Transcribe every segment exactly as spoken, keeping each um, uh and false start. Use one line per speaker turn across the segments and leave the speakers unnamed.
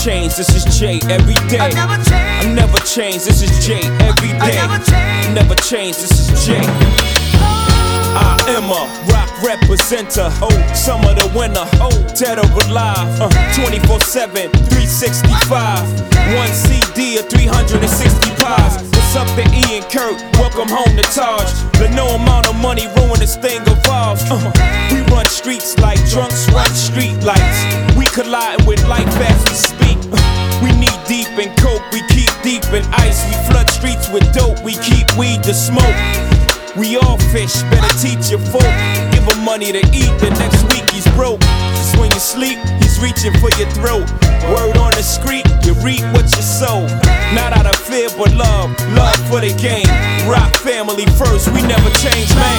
change, this is Jay every day. I never change, I never change, this is Jay every day. I never change, never change, this is Jay. I am a rock representer, oh, summer the winter, oh, dead or alive, uh, twenty-four seven, three sixty-five, one C D or three hundred sixty pies. What's up to E and Kurt, welcome home to Taj. The no amount of money ruin this thing of ours. uh, We run streets like drunks run street lights. We colliding with life as we speak. uh, We knee deep in coke, we keep deep in ice. We flood streets with dope, we keep weed to smoke. We all fish, better teach your folk. Give him money to eat, the next week he's broke. Just when you sleep, he's reaching for your throat. Word on the street, you reap what you sow. Not out of fear but love, love for the game. Rock family first, we never change, man.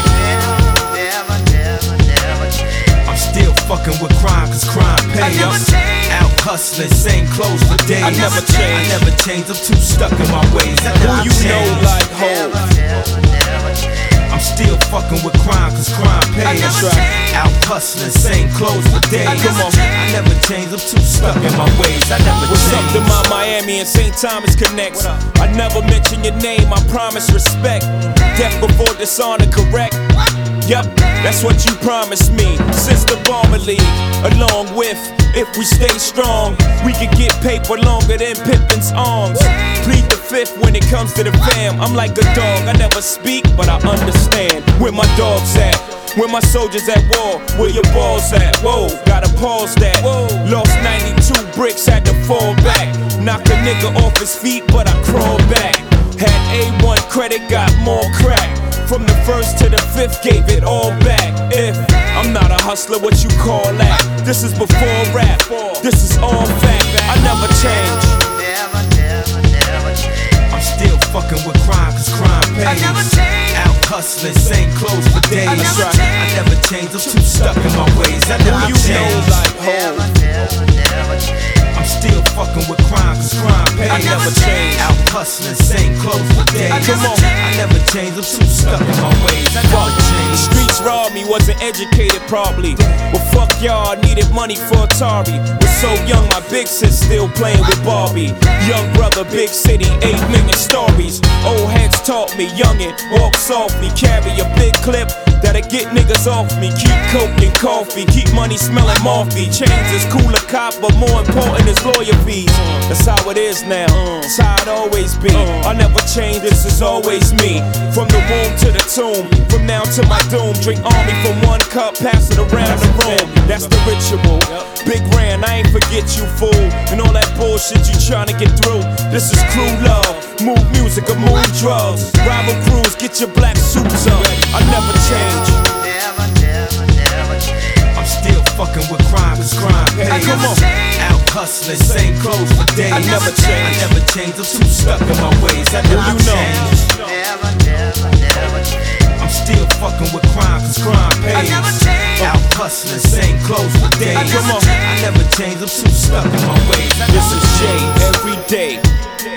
Never, never, never change.
I'm still fucking with crime, cause crime pays. Out hustling, same clothes for days.
I never change,
I never change, I'm too stuck in my ways. I never
who you
change.
know like Hov.
Never, never change.
I'm still fucking with crime, cause crime pays. Out hustling, same clothes for days.
Come on.
I never change, I'm too stuck in my ways. I never
What's up
change.
to my Miami and Saint Thomas connects? I never mention your name, I promise respect. Death before dishonor, correct? Yup, that's what you promised me. Since the Bomber League, along with, if we stay strong, we can get paper longer than Pippin's arms. Plead the fifth when it comes to the fam. I'm like a dog, I never speak, but I understand. Where my dogs at? Where my soldiers at war? Where your balls at? Whoa, gotta pause that. Lost ninety-two bricks, had to fall back. Knocked a nigga off his feet, but I crawled back. Had A one credit, got more crack. From the first to the fifth, gave it all back. If I'm not a hustler, what you call that? This is before rap, this is all fact. I never change.
Never, never, never change.
I'm still fucking with crime, cause crime pays.
never change.
Out hustling, same clothes for days.
I never
That's right.
change.
I never change, I'm too stuck in my ways. I never
Who you know
change.
like
Never,
Hov.
never, never change.
I'm still fucking with crime, cause crime pays.
I never change.
Out hustling, same clothes for days.
Come on.
I never change, I'm too stuck in my ways. I never
The
change.
streets robbed me, wasn't educated probably. Well, fuck y'all, I needed money for Atari. Was so young, my big sis still playing with Barbie. Young brother, big city, eight million stories. Old heads taught me, youngin', walk softly. Carry a big clip that'll get niggas off me. Keep coke and coffee, keep money smelling morphy. Chains is cooler cop, but more important is lawyer fees. That's how it is now, it's how it always be. I never change, this is always me. From the womb to the tomb, from now to my doom. Drink army from one cup, pass it around the room. That's the ritual. Big Ran, I ain't forget you, fool. And all that bullshit you tryna get through. This is crew love, move music or move drugs. Rival crews, get your black suits up. I never change.
Never, never, never change.
I'm still fucking with crime, cause crime pays.
Come on.
Out hustling, same clothes for days.
I never change.
I never change, I'm too stuck in my ways. I never
you know.
change.
Never, never, never change.
I'm still fucking with crime, cause crime pays.
never change.
Out hustling, same clothes for days.
Come on.
I never change, I'm too stuck in my ways. I
This
never
is Jay
change.
every day.